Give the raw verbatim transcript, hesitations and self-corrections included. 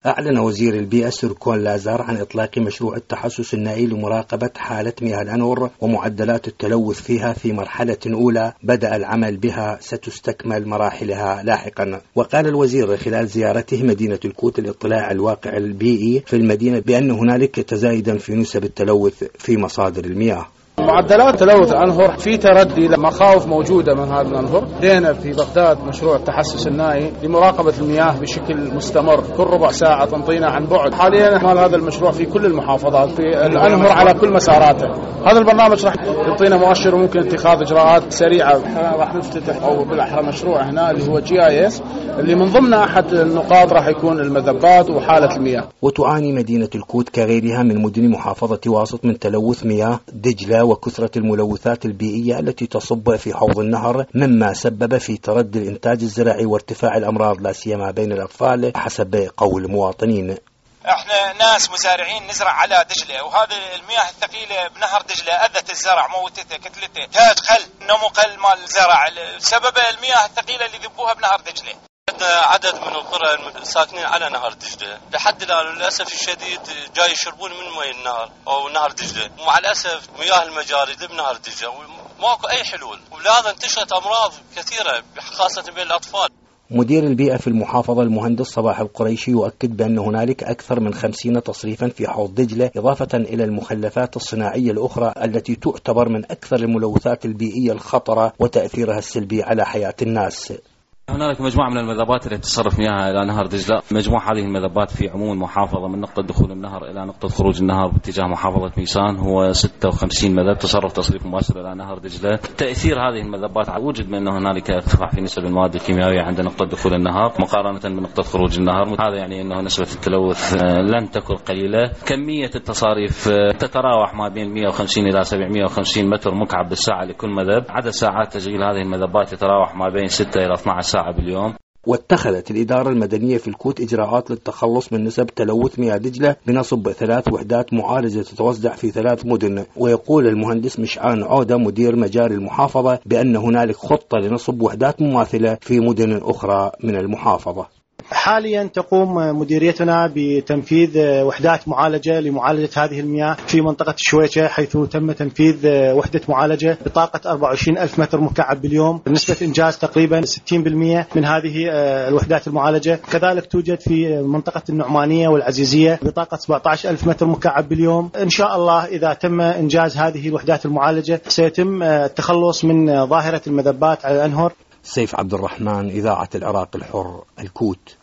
أعلن وزير البيئة سركون لازار عن إطلاق مشروع التحسس النائي لمراقبة حالة مياه الأنهر ومعدلات التلوث فيها في مرحلة أولى بدأ العمل بها، ستستكمل مراحلها لاحقا. وقال الوزير خلال زيارته مدينة الكوت الاطلاع على الواقع البيئي في المدينة بأن هنالك تزايدا في نسب التلوث في مصادر المياه. معدلات تلوث الأنهر في تردي لمخاوف موجودة من هذا الأنهر. بدينا في بغداد مشروع التحسس النائي لمراقبة المياه بشكل مستمر، كل ربع ساعة تنطينا عن بعد. حاليا نعمل هذا المشروع في كل المحافظات في الأنهر على كل مساراته. هذا البرنامج راح يعطينا مؤشر وممكن اتخاذ إجراءات سريعة. راح نفتتح أو بالأحرى مشروع هنا اللي هو جي آي إس، اللي من ضمن أحد النقاط راح يكون المذبات وحالة المياه. وتعاني مدينة الكوت كغيرها من مدن محافظة واسط من تلوث مياه دجلة وكثرة الملوثات البيئية التي تصب في حوض النهر، مما سبب في تردي الإنتاج الزراعي وارتفاع الأمراض لا سيما بين الأطفال حسب قول المواطنين. احنا ناس مزارعين نزرع على دجلة، وهذه المياه الثقيلة بنهر دجلة أذت الزرع، موتته كتلته، تاج خل نمو قل مال الزرع، سبب المياه الثقيلة اللي ذبوها بنهر دجلة. عدد من القرى الساكنين على نهر دجلة لحد الآن للأسف الشديد جاي يشربون من مي النهر أو نهر دجلة، ومع الأسف مياه المجاري بنهر دجلة وماكو أي حلول، ولهذا انتشرت أمراض كثيرة خاصة بين الأطفال. مدير البيئة في المحافظة المهندس صباح القريشي يؤكد بأن هنالك أكثر من خمسين تصريفا في حوض دجلة، إضافة إلى المخلفات الصناعية الأخرى التي تعتبر من أكثر الملوثات البيئية الخطرة وتأثيرها السلبي على حياة الناس. هنالك مجموعة من المذبات التي تصرف مياهها إلى نهر دجلة. مجموعة هذه المذبات في عموم المحافظة من نقطة دخول النهر إلى نقطة خروج النهر باتجاه محافظة ميسان هو ستة وخمسين مذب تصرف تصريف مباشر إلى نهر دجلة. تأثير هذه المذبات وجد من أنه هنالك ارتفاع في نسب المواد الكيميائية عند نقطة دخول النهر مقارنة بنقطة خروج النهر. هذا يعني أنه نسبة التلوث لن تكن قليلة. كمية التصاريف تتراوح ما بين مئة وخمسين إلى سبعمئة وخمسين متر مكعب بالساعة لكل مذب. عدد ساعات تشغيل هذه المذبات يتراوح ما بين ستة إلى اثنتي عشرة ساعة باليوم. واتخذت الإدارة المدنية في الكوت إجراءات للتخلص من نسب تلوث مياه دجلة بنصب ثلاث وحدات معالجة تتوزع في ثلاث مدن. ويقول المهندس مشعان عودة مدير مجاري المحافظة بأن هنالك خطة لنصب وحدات مماثلة في مدن أخرى من المحافظة. حاليا تقوم مديريتنا بتنفيذ وحدات معالجة لمعالجة هذه المياه في منطقة الشويشة، حيث تم تنفيذ وحدة معالجة بطاقة أربعة وعشرين ألف متر مكعب باليوم، نسبة إنجاز تقريبا ستين بالمئة من هذه الوحدات المعالجة. كذلك توجد في منطقة النعمانية والعزيزية بطاقة سبعة عشر ألف متر مكعب باليوم. إن شاء الله إذا تم إنجاز هذه الوحدات المعالجة سيتم التخلص من ظاهرة المذبات على الأنهر. سيف عبد الرحمن، إذاعة العراق الحر، الكوت.